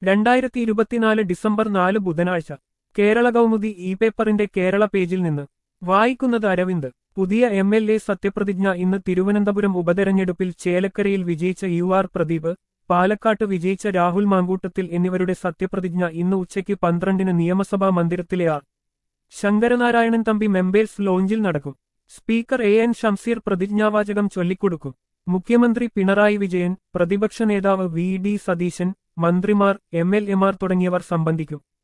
2024 December 4 ബുധനാഴ്ച Kerala Kaumudi E പേപ്പറിന്റെ കേരള പേജിൽ നിന്ന് വായിക്കുന്നത് അരവിന്ദ്. പുതിയ MLA സത്യപ്രതിജ്ഞ ഇന്ന്. തിരുവനന്തപുരം ഉപതെരഞ്ഞെടുപ്പിൽ ചേലക്കരയിൽ വിജയിച്ച UR പ്രദീപ്, പാലക്കാട്ട് വിജയിച്ച രാഹുൽ മാങ്കൂട്ടത്തിൽ എന്നിവരുടെ സത്യപ്രതിജ്ഞ ഇന്ന് ഉച്ചയ്ക്ക് 12-ന് നിയമസഭാ മന്ദിരത്തിലെ ആർ. ശങ്കരനാരായണൻ തമ്പി മെമ്പേഴ്സ് ലോഞ്ചിൽ നടക്കും. സ്പീക്കർ AN ഷംസീർ പ്രതിജ്ഞാവാചകം ചൊല്ലിക്കൊടുക്കും. മുഖ്യമന്ത്രി പിണറായി വിജയൻ, പ്രതിപക്ഷ നേതാവ് VD സതീശൻ, മന്ത്രിമാർ, MLA മാർ തുടങ്ങിയവർ സംബന്ധിക്കും.